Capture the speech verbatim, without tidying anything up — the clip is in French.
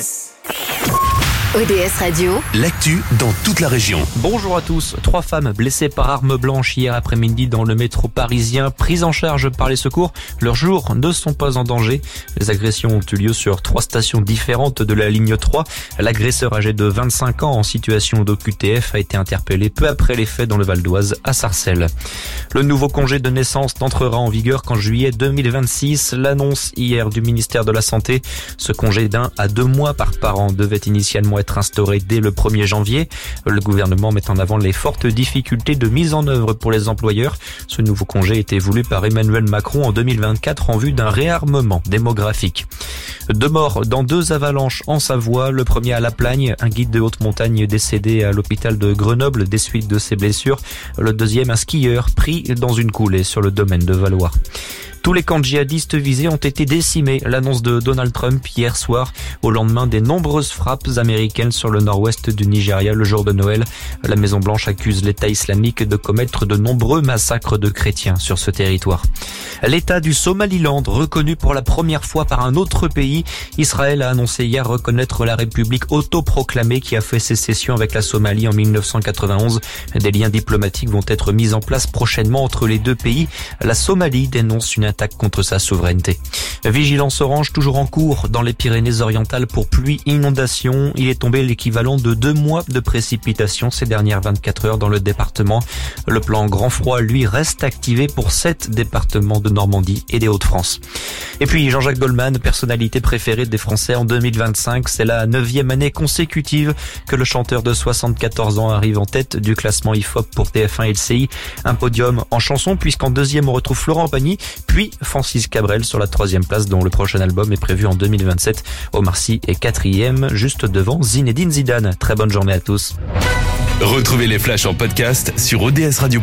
S. O D S Radio, l'actu dans toute la région. Bonjour à tous. Trois femmes blessées par arme blanche hier après-midi dans le métro parisien, prises en charge par les secours. Leurs jours ne sont pas en danger. Les agressions ont eu lieu sur trois stations différentes de la ligne trois. L'agresseur âgé de vingt-cinq ans en situation d'O Q T F a été interpellé peu après les faits dans le Val d'Oise à Sarcelles. Le nouveau congé de naissance n'entrera en vigueur qu'en juillet deux mille vingt-six. L'annonce hier du ministère de la Santé. Ce congé d'un à deux mois par parent devait initialement être instauré dès le premier janvier. Le gouvernement met en avant les fortes difficultés de mise en œuvre pour les employeurs. Ce nouveau congé était voulu par Emmanuel Macron en deux mille vingt-quatre en vue d'un réarmement démographique. Deux morts dans deux avalanches en Savoie. Le premier à La Plagne, un guide de haute montagne décédé à l'hôpital de Grenoble des suites de ses blessures. Le deuxième, un skieur pris dans une coulée sur le domaine de Valois. Tous les camps djihadistes visés ont été décimés. L'annonce de Donald Trump hier soir, au lendemain des nombreuses frappes américaines sur le nord-ouest du Nigeria le jour de Noël. La Maison-Blanche accuse l'État islamique de commettre de nombreux massacres de chrétiens sur ce territoire. L'État du Somaliland, reconnu pour la première fois par un autre pays. Israël a annoncé hier reconnaître la République autoproclamée qui a fait sécession avec la Somalie en mille neuf cent quatre-vingt-onze. Des liens diplomatiques vont être mis en place prochainement entre les deux pays. La Somalie dénonce une attaque contre sa souveraineté. Vigilance orange toujours en cours dans les Pyrénées-Orientales pour pluie inondation. Il est tombé l'équivalent de deux mois de précipitations ces dernières vingt-quatre heures dans le département. Le plan grand froid, lui, reste activé pour sept départements de Normandie et des Hauts-de-France. Et puis Jean-Jacques Goldman, personnalité préférée des Français en deux mille vingt-cinq. C'est la neuvième année consécutive que le chanteur de soixante-quatorze ans arrive en tête du classement I F O P pour T F un et L C I. Un podium en chanson puisqu'en deuxième on retrouve Florent Pagny, puis Francis Cabrel sur la troisième place dont le prochain album est prévu en deux mille vingt-sept. Omar Sy est quatrième, juste devant Zinedine Zidane. Très bonne journée à tous. Retrouvez les flashs en podcast sur O D S Radio.